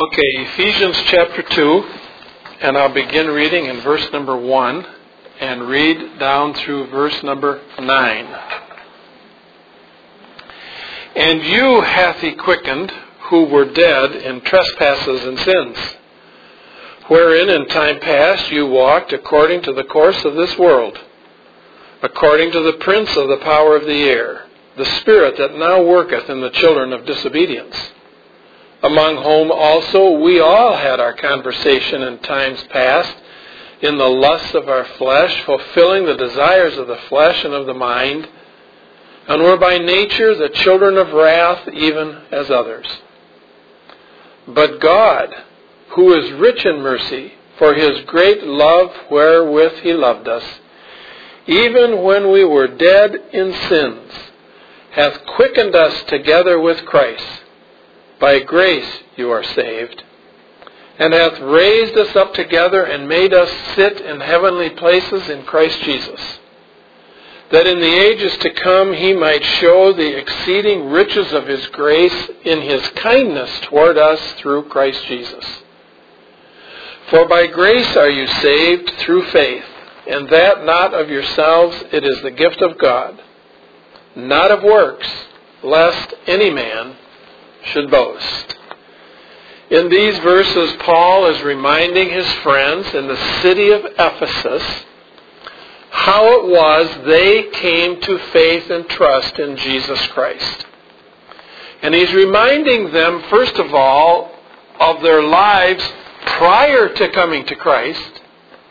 Okay, Ephesians chapter 2, and I'll begin reading in verse number 1 and read down through verse number 9. And you hath he quickened, who were dead in trespasses and sins, wherein in time past you walked according to the course of this world, according to the prince of the power of the air, the spirit that now worketh in the children of disobedience, among whom also we all had our conversation in times past, in the lusts of our flesh, fulfilling the desires of the flesh and of the mind, and were by nature the children of wrath, even as others. But God, who is rich in mercy, for his great love wherewith he loved us, even when we were dead in sins, hath quickened us together with Christ. By grace you are saved, and hath raised us up together and made us sit in heavenly places in Christ Jesus, that in the ages to come he might show the exceeding riches of his grace in his kindness toward us through Christ Jesus. For by grace are you saved through faith, and that not of yourselves, it is the gift of God, not of works, lest any man should boast. In these verses, Paul is reminding his friends in the city of Ephesus how it was they came to faith and trust in Jesus Christ. And he's reminding them, first of all, of their lives prior to coming to Christ.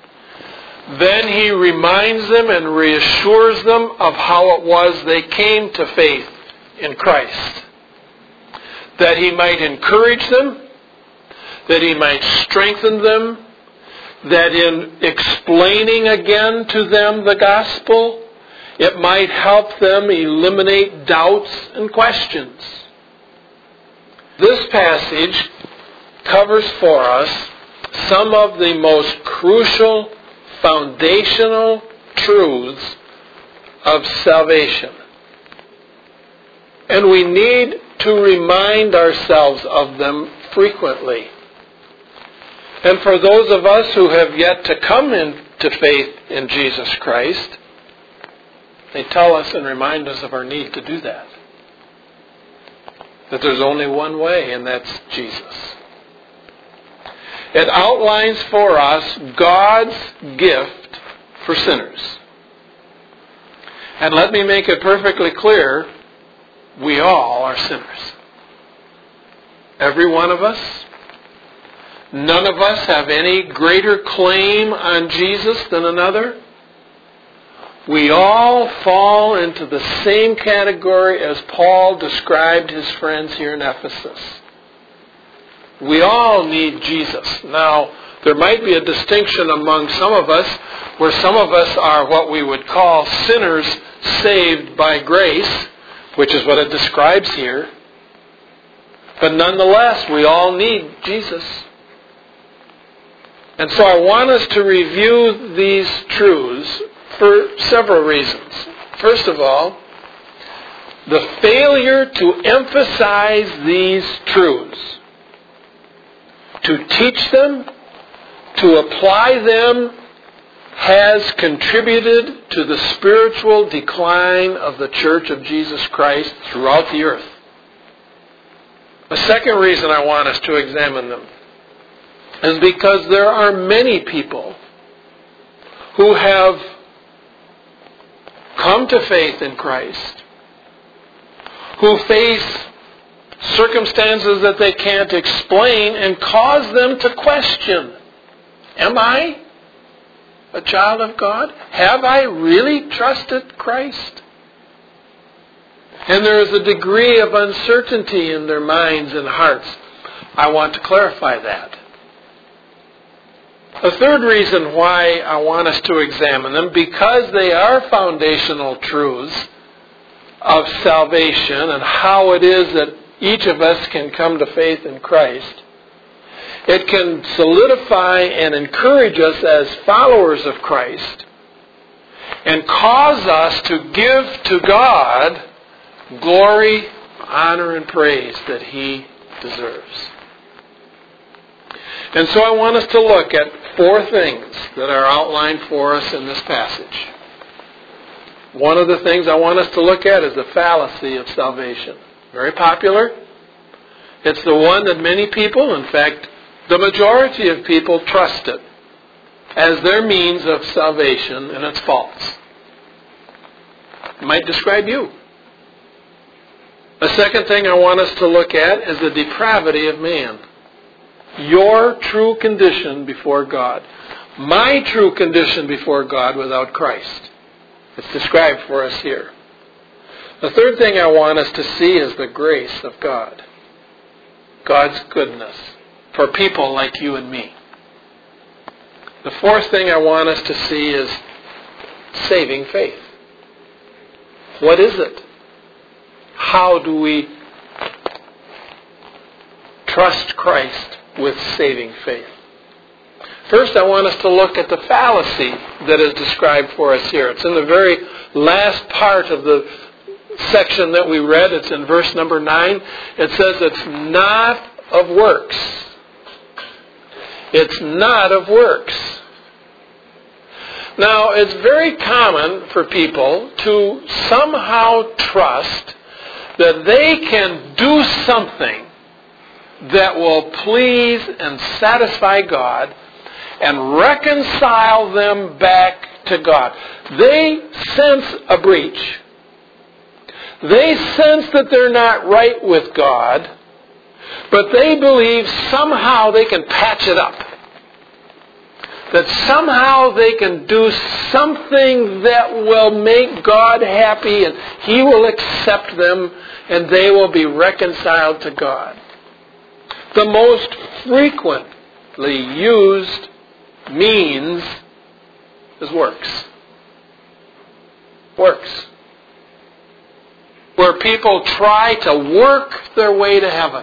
Then he reminds them and reassures them of how it was they came to faith in Christ, that he might encourage them, that he might strengthen them, that in explaining again to them the gospel, it might help them eliminate doubts and questions. This passage covers for us some of the most crucial, foundational truths of salvation. And we need to remind ourselves of them frequently. And for those of us who have yet to come into faith in Jesus Christ, they tell us and remind us of our need to do that. That there's only one way, and that's Jesus. It outlines for us God's gift for sinners. And let me make it perfectly clear, we all are sinners. Every one of us. None of us have any greater claim on Jesus than another. We all fall into the same category as Paul described his friends here in Ephesus. We all need Jesus. Now, there might be a distinction among some of us, where some of us are what we would call sinners saved by grace, which is what it describes here. But nonetheless, we all need Jesus. And so I want us to review these truths for several reasons. First of all, the failure to emphasize these truths, to teach them, to apply them, has contributed to the spiritual decline of the Church of Jesus Christ throughout the earth. The second reason I want us to examine them is because there are many people who have come to faith in Christ, who face circumstances that they can't explain and cause them to question, am I a child of God? Have I really trusted Christ? And there is a degree of uncertainty in their minds and hearts. I want to clarify that. The third reason why I want us to examine them, because they are foundational truths of salvation and how it is that each of us can come to faith in Christ. It can solidify and encourage us as followers of Christ and cause us to give to God glory, honor, and praise that He deserves. And so I want us to look at 4 things that are outlined for us in this passage. One of the things I want us to look at is the fallacy of salvation. Very popular. It's the one that many people, in fact, the majority of people, trust it as their means of salvation, and it's false. It might describe you. The second thing I want us to look at is the depravity of man. Your true condition before God. My true condition before God without Christ. It's described for us here. The third thing I want us to see is the grace of God. God's goodness for people like you and me. The fourth thing I want us to see is saving faith. What is it? How do we trust Christ with saving faith? First, I want us to look at the fallacy that is described for us here. It's in the very last part of the section that we read. It's in verse number 9. It says it's not of works. It's not of works. Now, it's very common for people to somehow trust that they can do something that will please and satisfy God and reconcile them back to God. They sense a breach. They sense that they're not right with God, but they believe somehow they can patch it up. That somehow they can do something that will make God happy and He will accept them and they will be reconciled to God. The most frequently used means is works. Works. Where people try to work their way to heaven.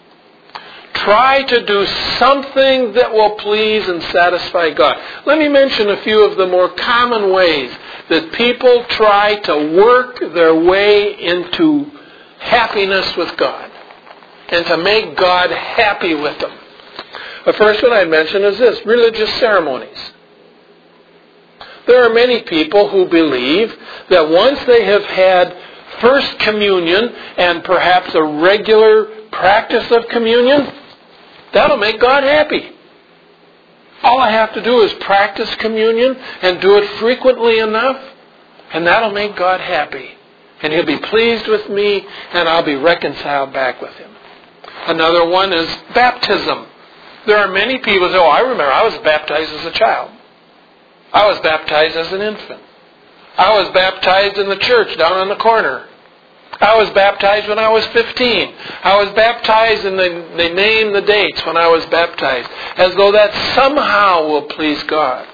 Try to do something that will please and satisfy God. Let me mention a few of the more common ways that people try to work their way into happiness with God and to make God happy with them. The first one I'd mention is this: religious ceremonies. There are many people who believe that once they have had First Communion and perhaps a regular practice of communion, that'll make God happy. All I have to do is practice communion and do it frequently enough, and that'll make God happy. And He'll be pleased with me, and I'll be reconciled back with Him. Another one is baptism. There are many people who say, I remember I was baptized as a child. I was baptized as an infant. I was baptized in the church down on the corner. I was baptized when I was 15. I was baptized and they name the dates when I was baptized, as though that somehow will please God.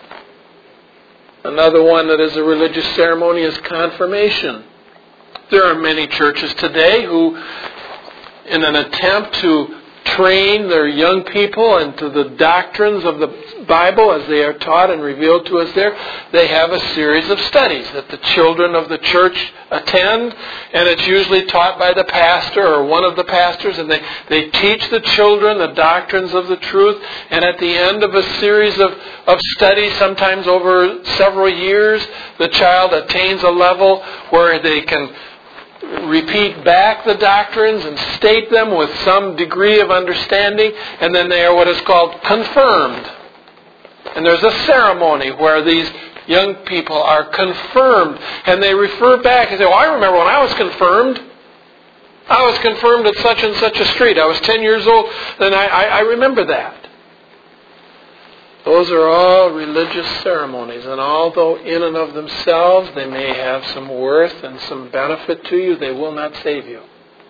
Another one that is a religious ceremony is confirmation. There are many churches today who, in an attempt to train their young people into the doctrines of the Bible as they are taught and revealed to us there, they have a series of studies that the children of the church attend, and it's usually taught by the pastor or one of the pastors, and they teach the children the doctrines of the truth, and at the end of a series of studies, sometimes over several years, the child attains a level where they can repeat back the doctrines and state them with some degree of understanding, and then they are what is called confirmed. And there's a ceremony where these young people are confirmed, and they refer back and say, I remember when I was confirmed. I was confirmed at such and such a street. I was 10 years old, and I remember that. Those are all religious ceremonies, and although in and of themselves they may have some worth and some benefit to you, they will not save you.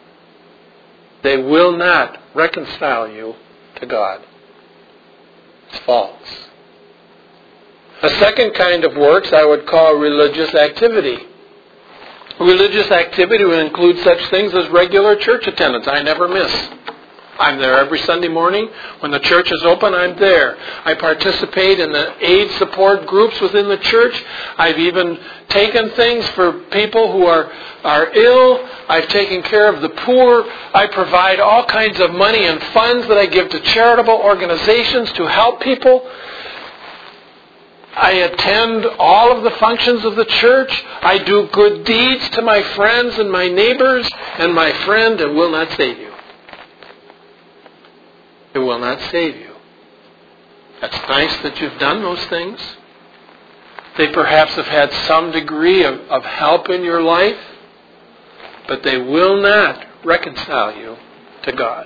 They will not reconcile you to God. It's false. A second kind of works I would call religious activity. Religious activity would include such things as regular church attendance. I never miss. I'm there every Sunday morning. When the church is open, I'm there. I participate in the aid support groups within the church. I've even taken things for people who are ill. I've taken care of the poor. I provide all kinds of money and funds that I give to charitable organizations to help people. I attend all of the functions of the church. I do good deeds to my friends and my neighbors. And my friend, it will not save you. It will not save you. That's nice that you've done those things. They perhaps have had some degree of help in your life, but they will not reconcile you to God.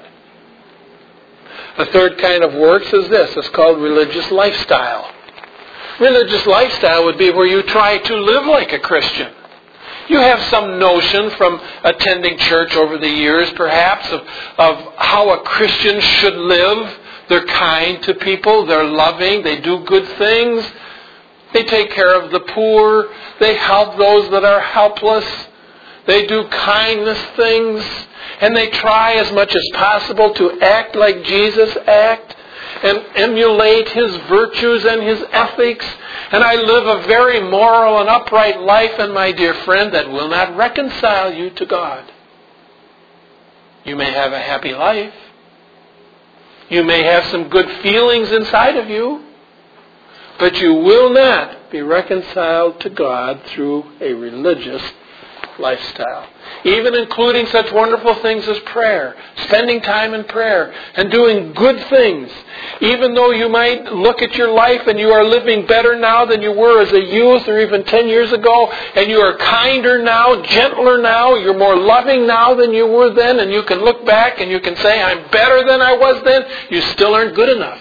A third kind of works is this. It's called religious lifestyle. Religious lifestyle would be where you try to live like a Christian. You have some notion from attending church over the years, perhaps, of how a Christian should live. They're kind to people. They're loving. They do good things. They take care of the poor. They help those that are helpless. They do kindness things. And they try as much as possible to act like Jesus acted and emulate His virtues and His ethics. And I live a very moral and upright life, and my dear friend, that will not reconcile you to God. You may have a happy life. You may have some good feelings inside of you, but you will not be reconciled to God through a religious lifestyle. Even including such wonderful things as prayer, spending time in prayer, and doing good things. Even though you might look at your life and you are living better now than you were as a youth or even 10 years ago, and you are kinder now, gentler now, you're more loving now than you were then, and you can look back and you can say, I'm better than I was then, you still aren't good enough.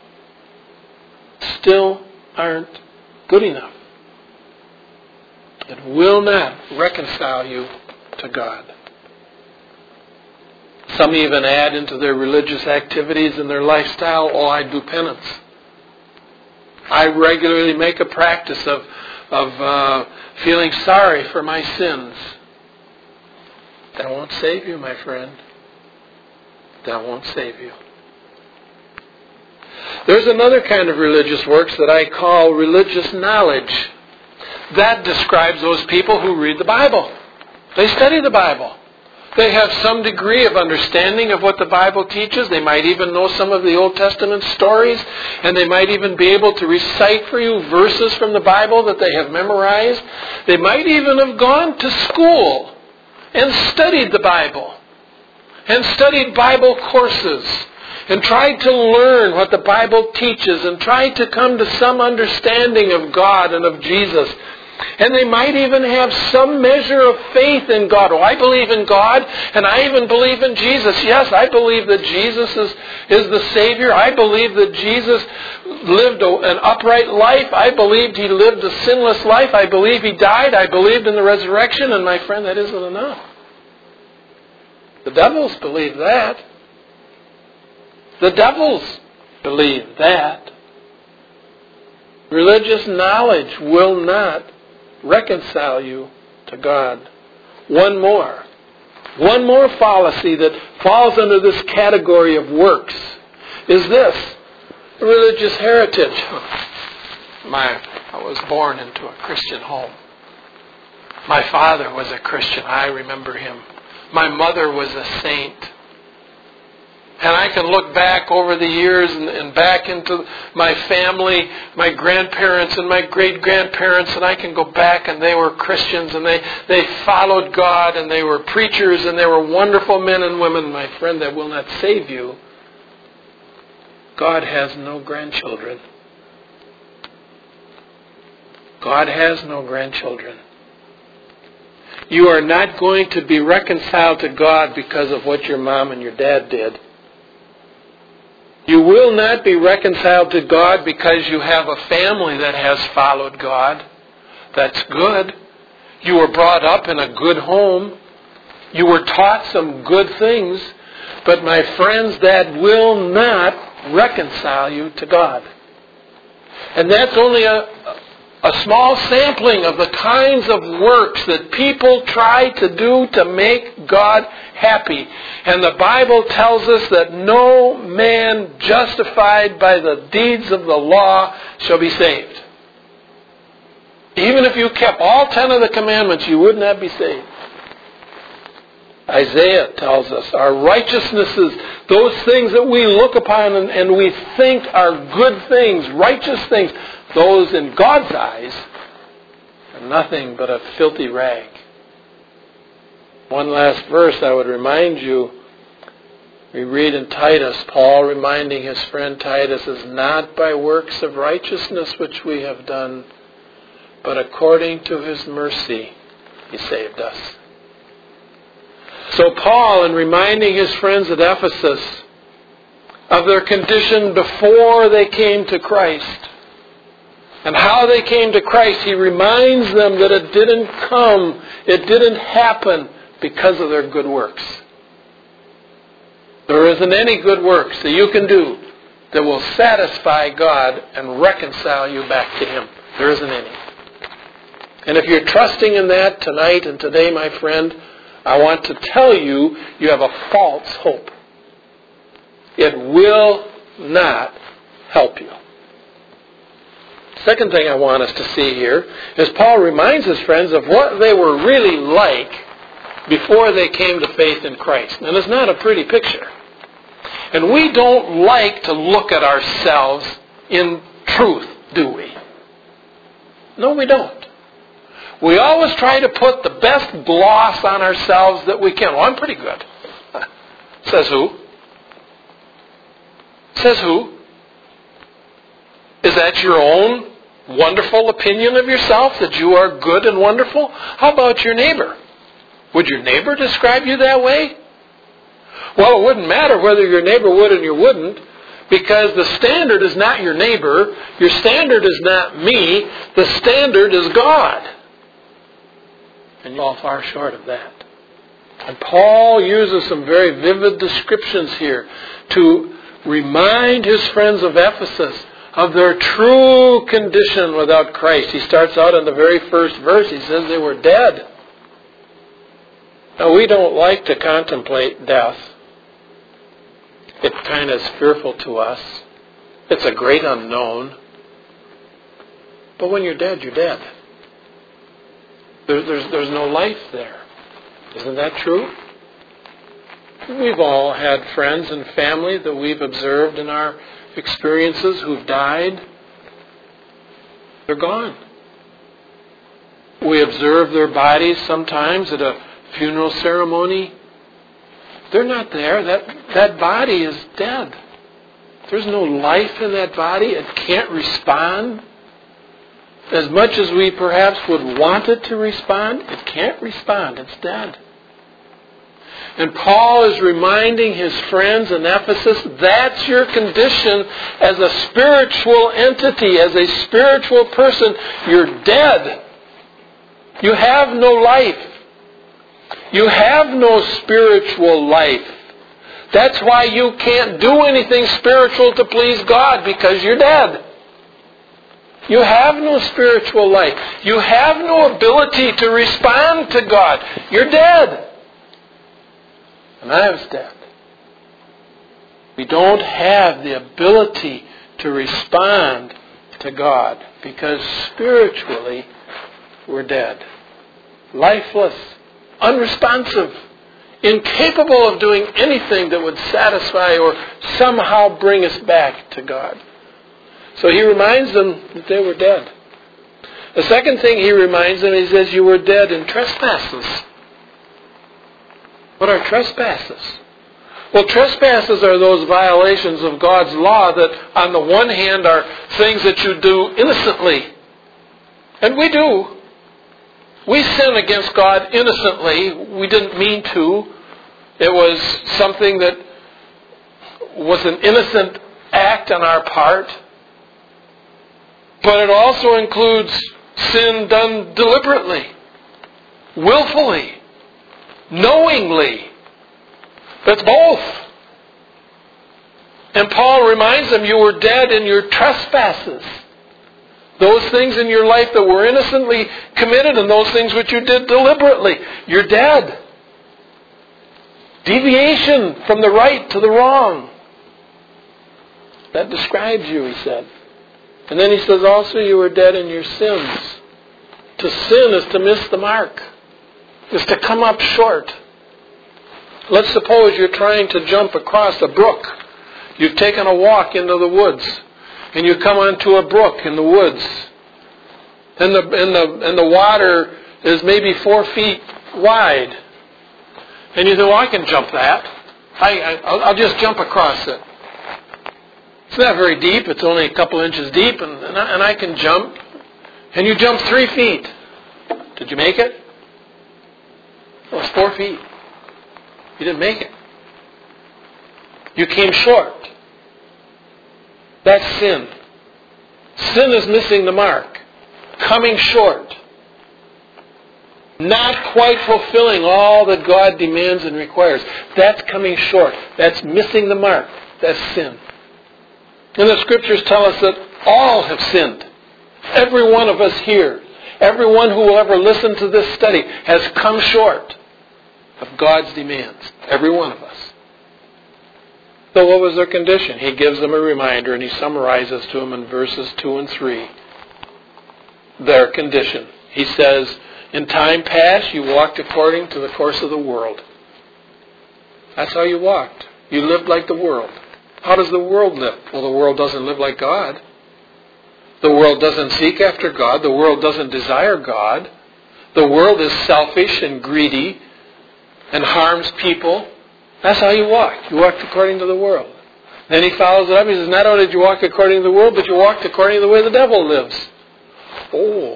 Still aren't good enough. It will not reconcile you to God. Some even add into their religious activities and their lifestyle, I do penance. I regularly make a practice of feeling sorry for my sins. That won't save you, my friend. That won't save you. There's another kind of religious works that I call religious knowledge. That describes those people who read the Bible. They study the Bible. They have some degree of understanding of what the Bible teaches. They might even know some of the Old Testament stories. And they might even be able to recite for you verses from the Bible that they have memorized. They might even have gone to school and studied the Bible. And studied Bible courses. And tried to learn what the Bible teaches. And tried to come to some understanding of God and of Jesus. And they might even have some measure of faith in God. I believe in God, and I even believe in Jesus. Yes, I believe that Jesus is the Savior. I believe that Jesus lived an upright life. I believed He lived a sinless life. I believe He died. I believed in the resurrection. And my friend, that isn't enough. The devils believe that. The devils believe that. Religious knowledge will not reconcile you to God. One more fallacy that falls under this category of works is this: religious heritage. I was born into a Christian home. My father was a Christian. I remember him. My mother was a saint. And I can look back over the years and back into my family, my grandparents and my great-grandparents, and I can go back and they were Christians and they followed God and they were preachers and they were wonderful men and women. My friend, that will not save you. God has no grandchildren. God has no grandchildren. You are not going to be reconciled to God because of what your mom and your dad did. You will not be reconciled to God because you have a family that has followed God. That's good. You were brought up in a good home. You were taught some good things. But my friends, that will not reconcile you to God. And that's only a small sampling of the kinds of works that people try to do to make God happy. And the Bible tells us that no man justified by the deeds of the law shall be saved. Even if you kept all 10 of the commandments, you would not be saved. Isaiah tells us our righteousnesses, those things that we look upon and we think are good things, righteous things, those in God's eyes are nothing but a filthy rag. One last verse I would remind you. We read in Titus, Paul reminding his friend Titus, is not by works of righteousness which we have done, but according to His mercy He saved us. So Paul, in reminding his friends at Ephesus of their condition before they came to Christ, and how they came to Christ, he reminds them that it didn't happen because of their good works. There isn't any good works that you can do that will satisfy God and reconcile you back to Him. There isn't any. And if you're trusting in that tonight and today, my friend, I want to tell you, you have a false hope. It will not help you. Second thing I want us to see here is Paul reminds his friends of what they were really like before they came to faith in Christ. And it's not a pretty picture. And we don't like to look at ourselves in truth, do we? No, we don't. We always try to put the best gloss on ourselves that we can. Well, I'm pretty good. Says who? Says who? Is that your own wonderful opinion of yourself, that you are good and wonderful? How about your neighbor? Would your neighbor describe you that way? Well, it wouldn't matter whether your neighbor would and you wouldn't, because the standard is not your neighbor. Your standard is not me. The standard is God. And you fall far short of that. And Paul uses some very vivid descriptions here to remind his friends of Ephesus of their true condition without Christ. He starts out in the very first verse. He says they were dead. Now, we don't like to contemplate death. It kind of is fearful to us. It's a great unknown. But when you're dead, you're dead. There's no life there. Isn't that true? We've all had friends and family that we've observed in our experiences who've died. They're gone. We observe their bodies sometimes at a funeral ceremony. They're not there. That body is dead. There's no life in that body. It can't respond. As much as we perhaps would want it to respond, it can't respond. It's dead. And Paul is reminding his friends in Ephesus, that's your condition as a spiritual entity, as a spiritual person. You're dead. You have no life. You have no spiritual life. That's why you can't do anything spiritual to please God, because you're dead. You have no spiritual life. You have no ability to respond to God. You're dead. And I was dead. We don't have the ability to respond to God because spiritually we're dead. Lifeless, unresponsive, incapable of doing anything that would satisfy or somehow bring us back to God. So he reminds them that they were dead. The second thing he reminds them, he says, you were dead in trespasses. What are trespasses? Well, trespasses are those violations of God's law that on the one hand are things that you do innocently. And we do. We sin against God innocently. We didn't mean to. It was something that was an innocent act on our part. But it also includes sin done deliberately, willfully, knowingly. That's both. And Paul reminds them, you were dead in your trespasses. Those things in your life that were innocently committed and those things which you did deliberately, you're dead. Deviation from the right to the wrong. That describes you, he said. And then he says also you were dead in your sins. To sin is to miss the mark. Is to come up short. Let's suppose you're trying to jump across a brook. You've taken a walk into the woods. And you come onto a brook in the woods. And the water is maybe 4 feet wide. And you think, well, I can jump that. I'll just jump across it. It's not very deep. It's only a couple inches deep. And I can jump. And you jump 3 feet. Did you make it? It was 4 feet. You didn't make it. You came short. That's sin. Sin is missing the mark. Coming short. Not quite fulfilling all that God demands and requires. That's coming short. That's missing the mark. That's sin. And the Scriptures tell us that all have sinned. Every one of us here, everyone who will ever listen to this study has come short of God's demands. Every one of us. So what was their condition? He gives them a reminder and he summarizes to them in verses 2 and 3. Their condition. He says, in time past you walked according to the course of the world. That's how you walked. You lived like the world. How does the world live? Well, the world doesn't live like God. The world doesn't seek after God. The world doesn't desire God. The world is selfish and greedy and harms people. That's how you walked. You walked according to the world. Then he follows it up. He says, not only did you walk according to the world, but you walked according to the way the devil lives. Oh.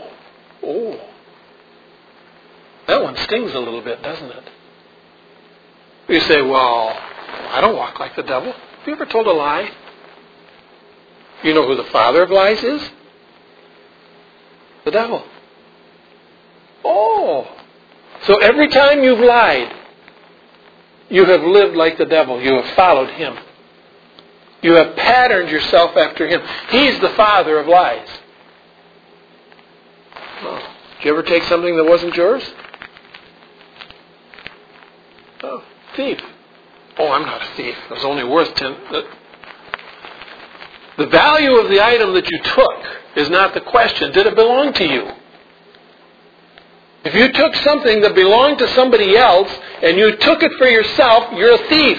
That one stings a little bit, doesn't it? You say, well, I don't walk like the devil. Have you ever told a lie? You know who the father of lies is? The devil. Oh. So every time you've lied, you have lived like the devil. You have followed him. You have patterned yourself after him. He's the father of lies. Oh. Did you ever take something that wasn't yours? Oh, thief. Oh, I'm not a thief. It was only worth 10. The value of the item that you took is not the question. Did it belong to you? If you took something that belonged to somebody else and you took it for yourself, you're a thief.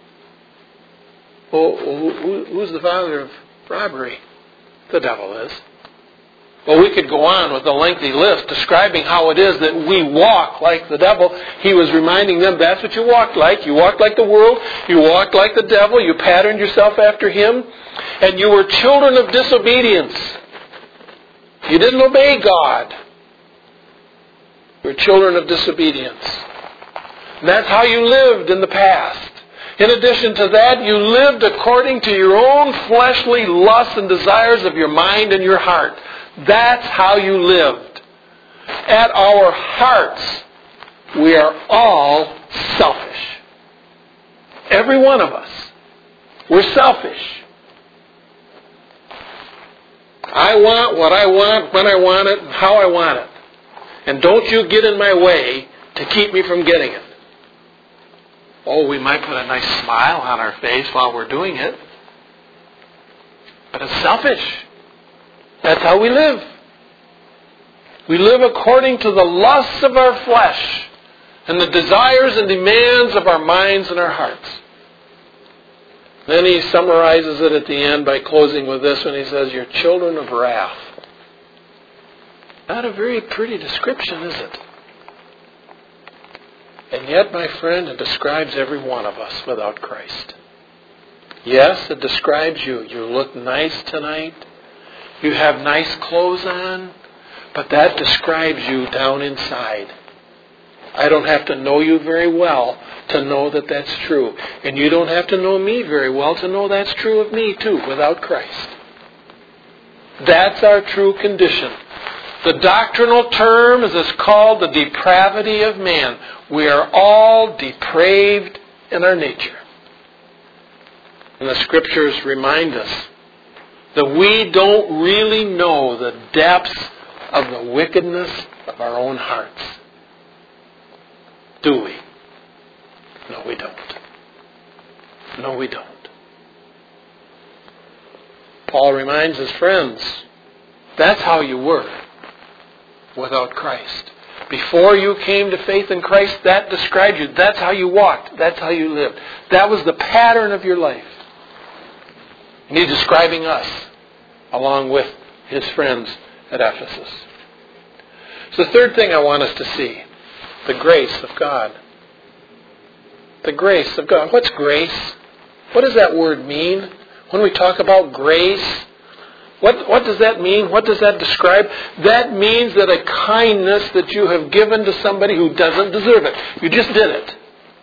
Well, who's the father of robbery? The devil is. Well, we could go on with a lengthy list describing how it is that we walk like the devil. He was reminding them that's what you walked like. You walked like the world. You walked like the devil. You patterned yourself after him. And you were children of disobedience. You didn't obey God. You were children of disobedience. And that's how you lived in the past. In addition to that, you lived according to your own fleshly lusts and desires of your mind and your heart. That's how you lived. At our hearts, we are all selfish. Every one of us. We're selfish. I want what I want, when I want it, and how I want it. And don't you get in my way to keep me from getting it. Oh, we might put a nice smile on our face while we're doing it. But it's selfish. That's how we live. We live according to the lusts of our flesh and the desires and demands of our minds and our hearts. Then he summarizes it at the end by closing with this when he says, you're children of wrath. Not a very pretty description, is it? And yet, my friend, it describes every one of us without Christ. Yes, it describes you. You look nice tonight. You have nice clothes on. But that describes you down inside. I don't have to know you very well to know that that's true. And you don't have to know me very well to know that's true of me too, without Christ. That's our true condition. The doctrinal term is called the depravity of man. We are all depraved in our nature. And the Scriptures remind us that we don't really know the depths of the wickedness of our own hearts. Do we? No, we don't. No, we don't. Paul reminds his friends, that's how you were without Christ. Before you came to faith in Christ, that described you. That's how you walked. That's how you lived. That was the pattern of your life. And he's describing us along with his friends at Ephesus. So the third thing I want us to see, the grace of God. The grace of God. What's grace? What does that word mean? When we talk about grace, what does that mean? What does that describe? That means that a kindness that you have given to somebody who doesn't deserve it. You just did it.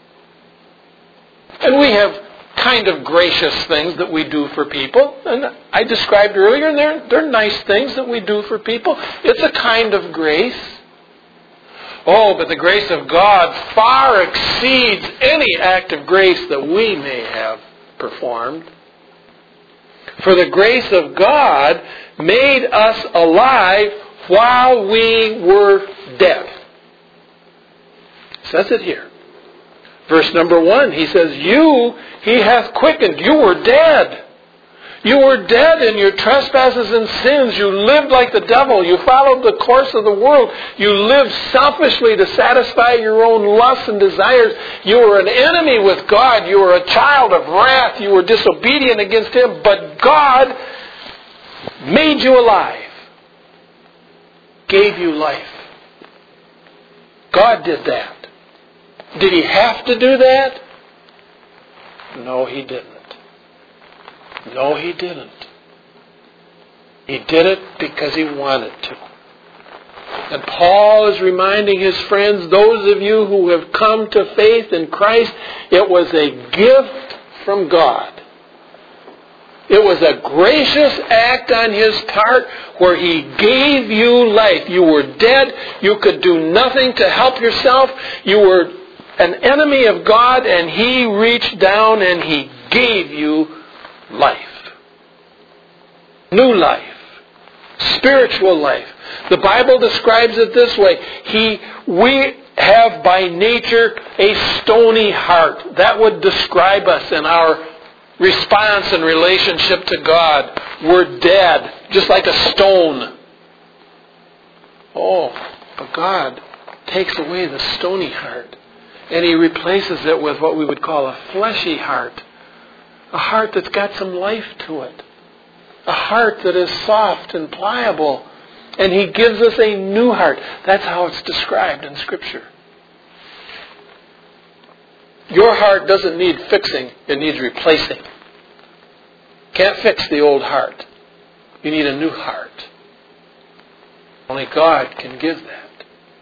And we have kind of gracious things that we do for people. And I described earlier, and they're nice things that we do for people. It's a kind of grace. Oh, but the grace of God far exceeds any act of grace that we may have performed. For the grace of God made us alive while we were dead. It says it here. Verse number 1, he says, you he hath quickened. You were dead. You were dead in your trespasses and sins. You lived like the devil. You followed the course of the world. You lived selfishly to satisfy your own lusts and desires. You were an enemy with God. You were a child of wrath. You were disobedient against Him. But God made you alive. Gave you life. God did that. Did He have to do that? No, He didn't. No, He didn't. He did it because He wanted to. And Paul is reminding his friends, those of you who have come to faith in Christ, it was a gift from God. It was a gracious act on His part where He gave you life. You were dead. You could do nothing to help yourself. You were an enemy of God, and He reached down and He gave you life. New life. Spiritual life. The Bible describes it this way. We have by nature a stony heart. That would describe us in our response and relationship to God. We're dead, just like a stone. Oh, but God takes away the stony heart, and He replaces it with what we would call a fleshy heart. A heart that's got some life to it. A heart that is soft and pliable. And He gives us a new heart. That's how it's described in Scripture. Your heart doesn't need fixing. It needs replacing. Can't fix the old heart. You need a new heart. Only God can give that.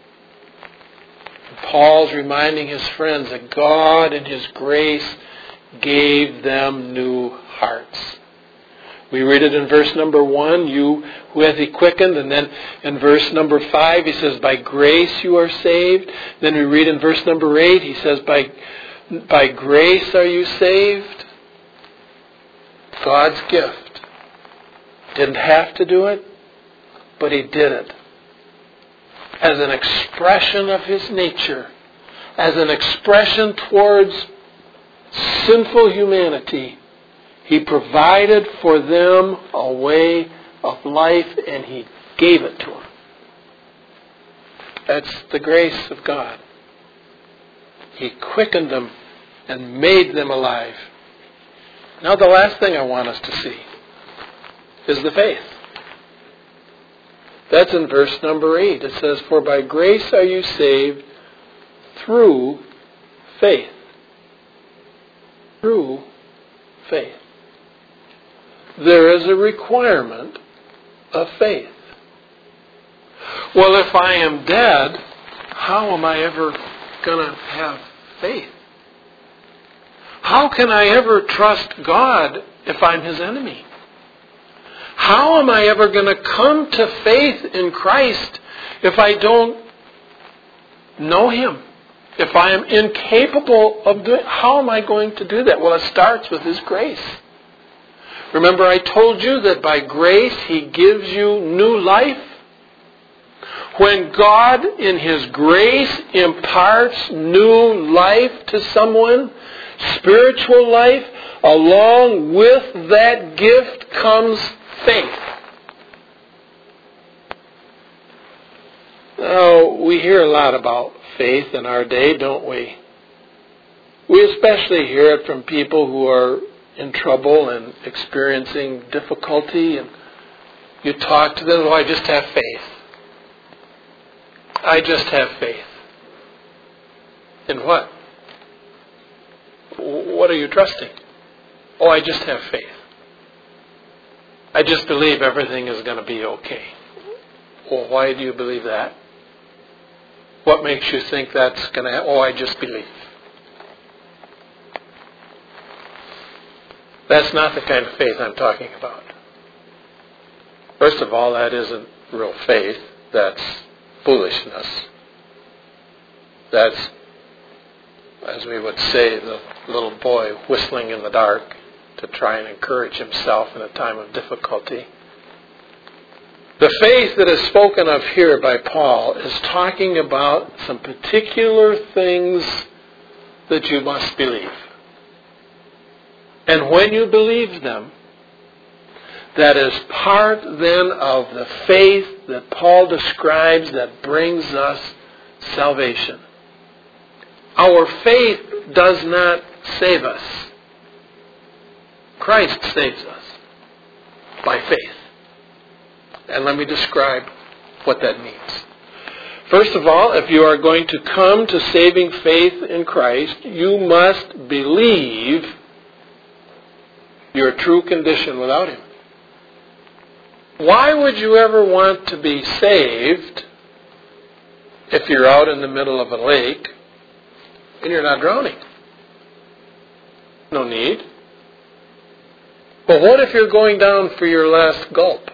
And Paul's reminding his friends that God in His grace gave them new hearts. We read it in verse number 1, you who hath He quickened. And then in verse number 5, he says, by grace you are saved. Then we read in verse number 8, he says, by grace are you saved. God's gift. Didn't have to do it, but He did it. As an expression of His nature. As an expression towards sinful humanity. He provided for them a way of life, and He gave it to them. That's the grace of God. He quickened them and made them alive. Now the last thing I want us to see is the faith. That's in verse number 8. It says, for by grace are you saved through faith. Through faith. There is a requirement of faith. Well, if I am dead, how am I ever going to have faith? How can I ever trust God if I'm His enemy? How am I ever going to come to faith in Christ if I don't know Him? If I am incapable of doing it, how am I going to do that? Well, it starts with His grace. Remember I told you that by grace He gives you new life? When God in His grace imparts new life to someone, spiritual life, along with that gift comes faith. Now, we hear a lot about faith in our day, don't we? We especially hear it from people who are in trouble and experiencing difficulty, and you talk to them, I just have faith. I just have faith. In what? What are you trusting? I just have faith. I just believe everything is going to be okay. Well, why do you believe that? What makes you think that's going to happen? I just believe. That's not the kind of faith I'm talking about. First of all, that isn't real faith. That's foolishness. That's, as we would say, the little boy whistling in the dark to try and encourage himself in a time of difficulty. The faith that is spoken of here by Paul is talking about some particular things that you must believe. And when you believe them, that is part then of the faith that Paul describes that brings us salvation. Our faith does not save us. Christ saves us by faith. And let me describe what that means. First of all, if you are going to come to saving faith in Christ, you must believe your true condition without Him. Why would you ever want to be saved if you're out in the middle of a lake and you're not drowning? No need. But what if you're going down for your last gulp?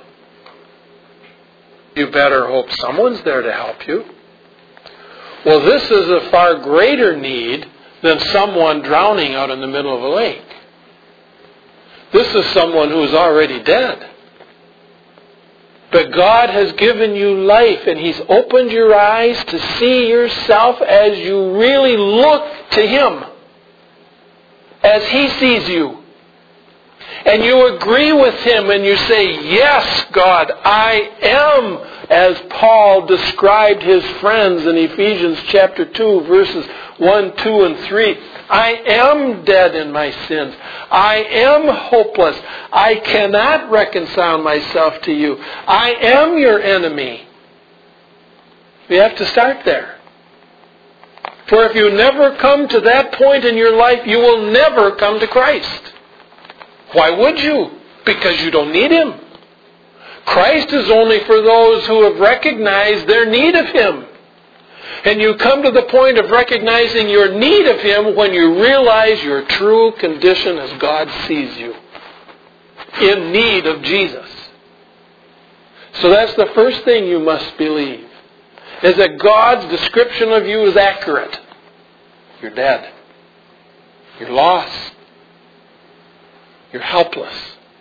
You better hope someone's there to help you. Well, this is a far greater need than someone drowning out in the middle of a lake. This is someone who is already dead. But God has given you life, and He's opened your eyes to see yourself as you really look to Him, as He sees you. And you agree with Him and you say, yes, God, I am, as Paul described his friends in Ephesians chapter 2, verses 1, 2, and 3. I am dead in my sins. I am hopeless. I cannot reconcile myself to you. I am your enemy. You have to start there. For if you never come to that point in your life, you will never come to Christ. Why would you? Because you don't need Him. Christ is only for those who have recognized their need of Him. And you come to the point of recognizing your need of Him when you realize your true condition as God sees you. In need of Jesus. So that's the first thing you must believe. Is that God's description of you is accurate. You're dead. You're lost. You're helpless.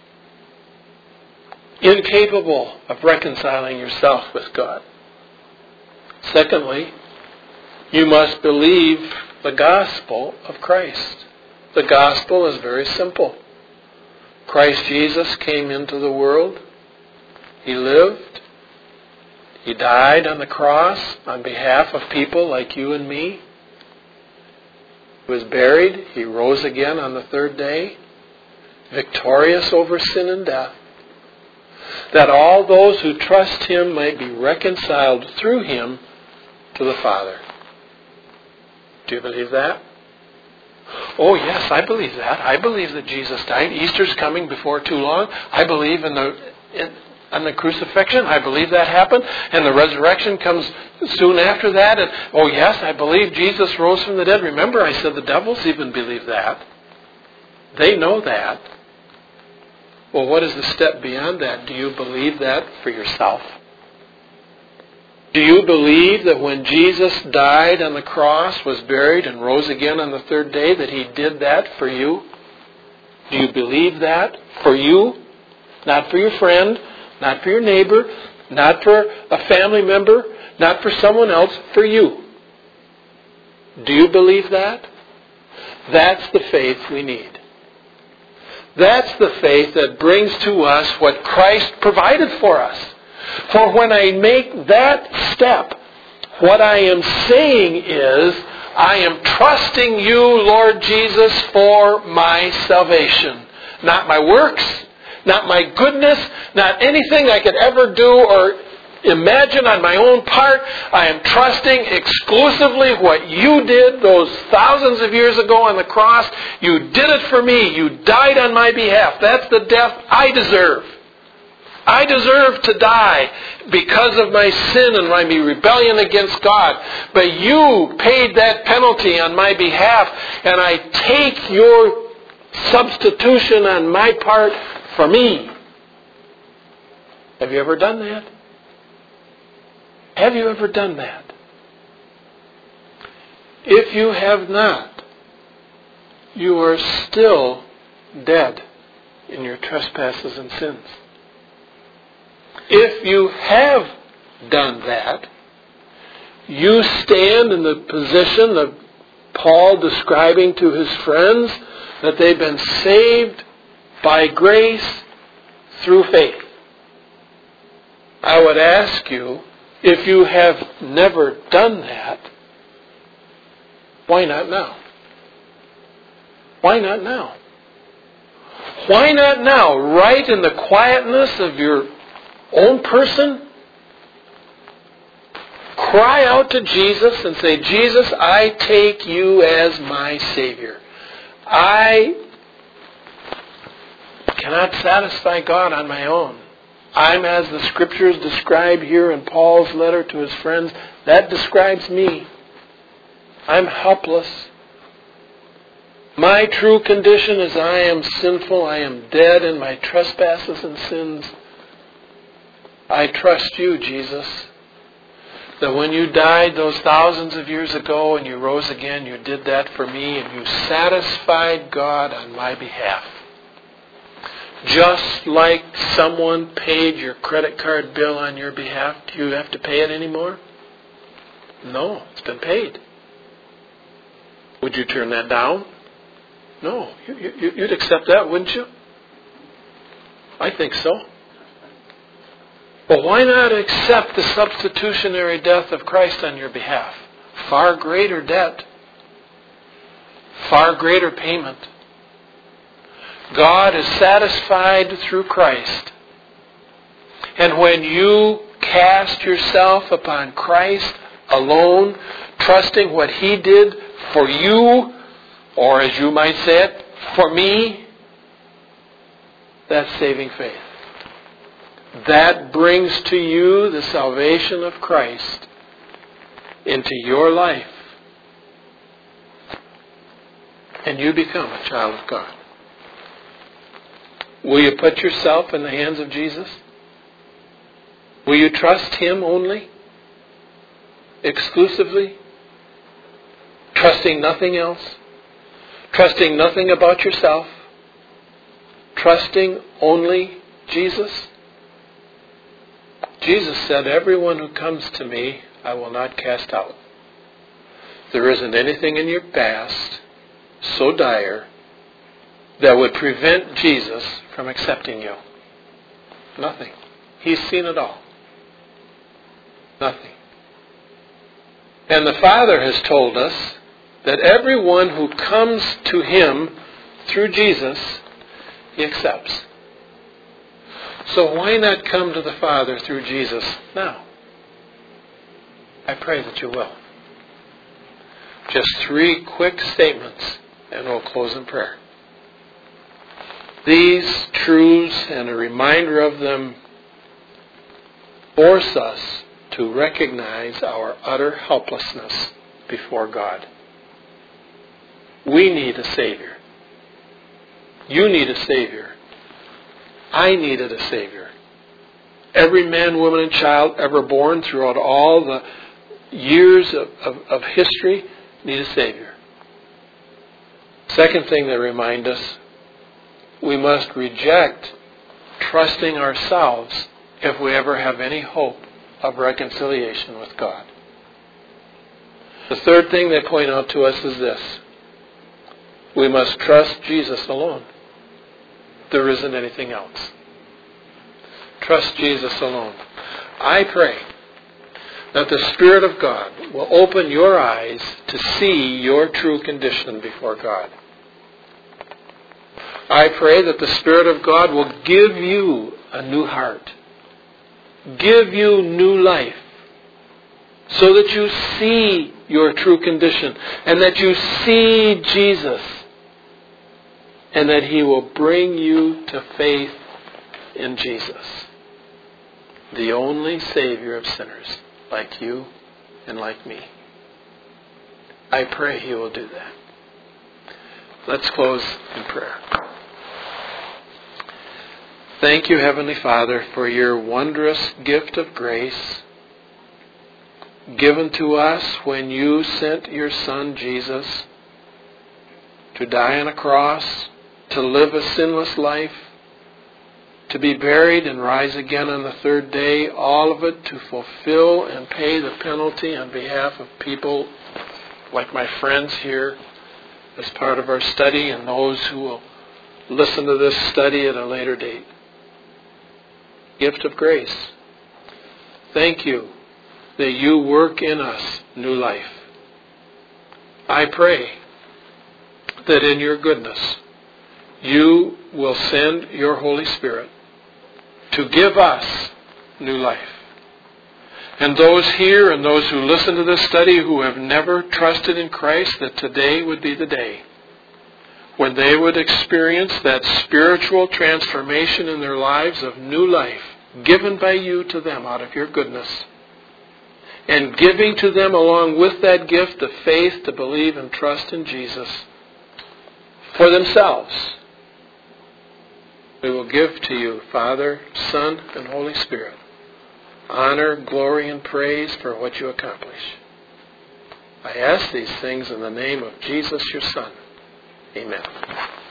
Incapable of reconciling yourself with God. Secondly, you must believe the gospel of Christ. The gospel is very simple. Christ Jesus came into the world. He lived. He died on the cross on behalf of people like you and me. He was buried. He rose again on the third day, victorious over sin and death, that all those who trust Him might be reconciled through Him to the Father. Do you believe that? Oh yes, I believe that. I believe that Jesus died. Easter's coming before too long. I believe in the crucifixion. I believe that happened. And the resurrection comes soon after that. And oh yes, I believe Jesus rose from the dead. Remember, I said the devils even believe that. They know that. Well, what is the step beyond that? Do you believe that for yourself? Do you believe that when Jesus died on the cross, was buried, and rose again on the third day, that He did that for you? Do you believe that for you? Not for your friend, not for your neighbor, not for a family member, not for someone else, for you. Do you believe that? That's the faith we need. That's the faith that brings to us what Christ provided for us. For when I make that step, what I am saying is, I am trusting you, Lord Jesus, for my salvation. Not my works, not my goodness, not anything I could ever do or imagine on my own part. I am trusting exclusively what you did those thousands of years ago on the cross. You did it for me. You died on my behalf. That's the death I deserve. I deserve to die because of my sin and my rebellion against God. But you paid that penalty on my behalf, and I take your substitution on my part for me. Have you ever done that? Have you ever done that? If you have not, you are still dead in your trespasses and sins. If you have done that, you stand in the position of Paul describing to his friends that they've been saved by grace through faith. I would ask you, if you have never done that, why not now? Why not now? Why not now, right in the quietness of your own person, cry out to Jesus and say, Jesus, I take you as my Savior. I cannot satisfy God on my own. I'm as the Scriptures describe here in Paul's letter to his friends. That describes me. I'm helpless. My true condition is I am sinful. I am dead in my trespasses and sins. I trust you, Jesus, that when you died those thousands of years ago and you rose again, you did that for me and you satisfied God on my behalf. Just like someone paid your credit card bill on your behalf, do you have to pay it anymore? No, it's been paid. Would you turn that down? No, you'd accept that, wouldn't you? I think so. But why not accept the substitutionary death of Christ on your behalf? Far greater debt. Far greater payment. God is satisfied through Christ. And when you cast yourself upon Christ alone, trusting what He did for you, or as you might say it, for me, that's saving faith. That brings to you the salvation of Christ into your life. And you become a child of God. Will you put yourself in the hands of Jesus? Will you trust Him only? Exclusively? Trusting nothing else? Trusting nothing about yourself? Trusting only Jesus? Jesus said, everyone who comes to me, I will not cast out. There isn't anything in your past so dire that would prevent Jesus from accepting you. Nothing. He's seen it all. Nothing. And the Father has told us that everyone who comes to Him through Jesus, He accepts. So why not come to the Father through Jesus now? I pray that you will. Just 3 quick statements and we'll close in prayer. These truths and a reminder of them force us to recognize our utter helplessness before God. We need a Savior. You need a Savior. I needed a Savior. Every man, woman, and child ever born throughout all the years of history need a Savior. Second thing they remind us, we must reject trusting ourselves if we ever have any hope of reconciliation with God. The third thing they point out to us is this: we must trust Jesus alone. There isn't anything else. Trust Jesus alone. I pray that the Spirit of God will open your eyes to see your true condition before God. I pray that the Spirit of God will give you a new heart, give you new life, so that you see your true condition and that you see Jesus, and that He will bring you to faith in Jesus, the only Savior of sinners like you and like me. I pray He will do that. Let's close in prayer. Thank you, Heavenly Father, for your wondrous gift of grace given to us when you sent your Son Jesus to die on a cross, to live a sinless life, to be buried and rise again on the third day, all of it to fulfill and pay the penalty on behalf of people like my friends here as part of our study and those who will listen to this study at a later date. Gift of grace. Thank you that you work in us new life. I pray that in your goodness you will send your Holy Spirit to give us new life. And those here and those who listen to this study who have never trusted in Christ, that today would be the day when they would experience that spiritual transformation in their lives of new life given by you to them out of your goodness, and giving to them along with that gift the faith to believe and trust in Jesus for themselves. We will give to you, Father, Son, and Holy Spirit, honor, glory, and praise for what you accomplish. I ask these things in the name of Jesus, your Son. Amen.